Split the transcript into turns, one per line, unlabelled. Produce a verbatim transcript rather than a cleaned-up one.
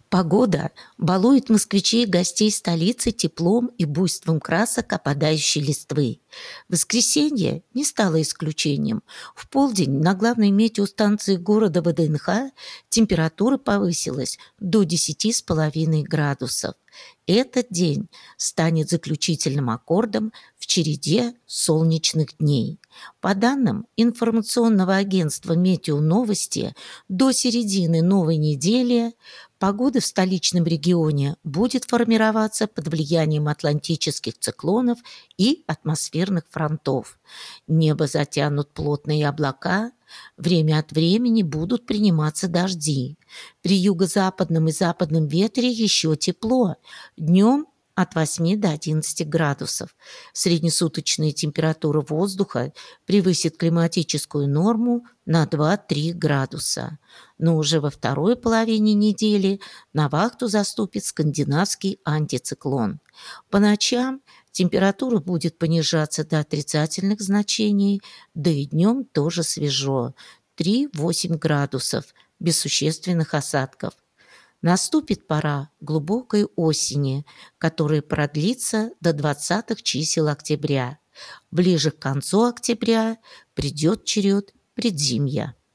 Погода балует москвичей и гостей столицы теплом и буйством красок опадающей листвы. Воскресенье не стало исключением. В полдень на главной метеостанции города ВДНХ температура повысилась до десяти с половиной градусов. Этот день станет заключительным аккордом в череде солнечных дней. По данным информационного агентства «Метеоновости», до середины новой недели погода в столичном регионе будет формироваться под влиянием атлантических циклонов и атмосферных фронтов. Небо затянут плотные облака, время от времени будут приниматься дожди. При юго-западном и западном ветре еще тепло, днем от восьми до одиннадцати градусов. Среднесуточная температура воздуха превысит климатическую норму на два-три градуса. Но уже во второй половине недели на вахту заступит скандинавский антициклон. По ночам температура будет понижаться до отрицательных значений, да и днем тоже свежо – три-восемь градусов, без существенных осадков. Наступит пора глубокой осени, которая продлится до двадцатых чисел октября. Ближе к концу октября придет черед предзимья.